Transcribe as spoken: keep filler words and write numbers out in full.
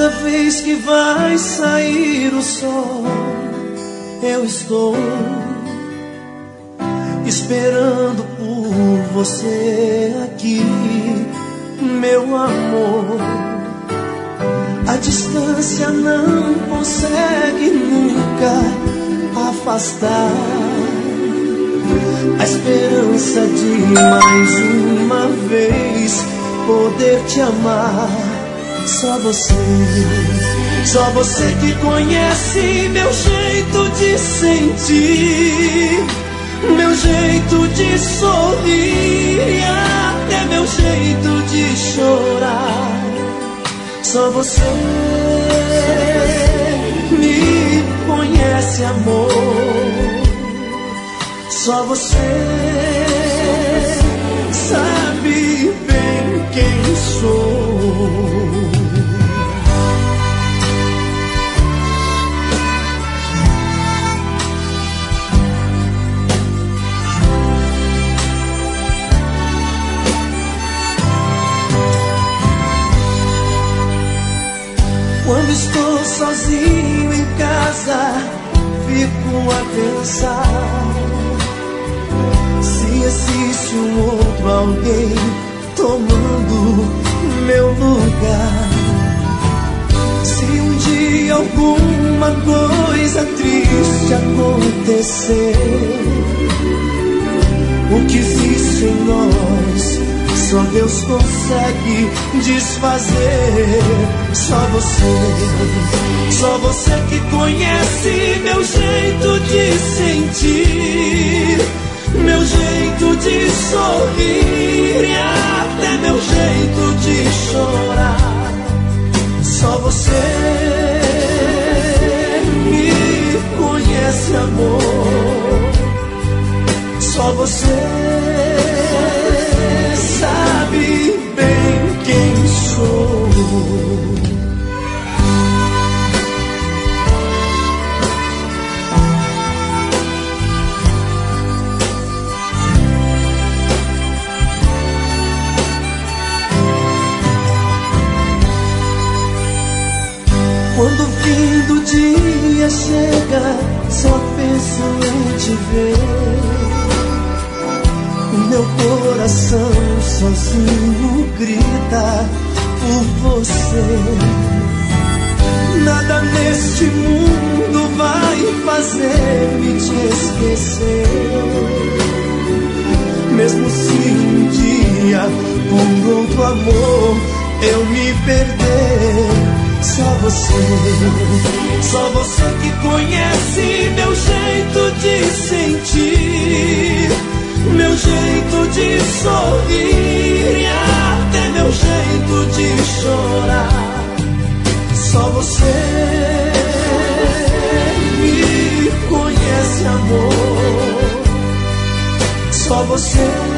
Toda vez que vai sair o sol, eu estou esperando por você aqui, meu amor. A distância não consegue nunca afastar a esperança de mais uma vez poder te amar. Só você, só você que conhece meu jeito de sentir, meu jeito de sorrir e até meu jeito de chorar. Só você me conhece, amor. Só você sabe bem quem sou. Quando estou sozinho em casa, fico a pensar se existe um outro alguém tomando meu lugar. Se um dia alguma coisa triste acontecer, o que existe em nós só Deus consegue desfazer. Só você, só você que conhece meu jeito de sentir, meu jeito de sorrir e até meu jeito de chorar. Só você me conhece, amor. Só você sabe bem quem sou. Quando o fim do dia chega, só penso em te ver. Meu coração sozinho grita por você. Nada neste mundo vai fazer-me te esquecer. Mesmo se um dia por outro amor eu me perder. Só você, só você que conhece meu jeito de sentir, meu jeito de sorrir e até meu jeito de chorar. Só você me conhece, amor. Só você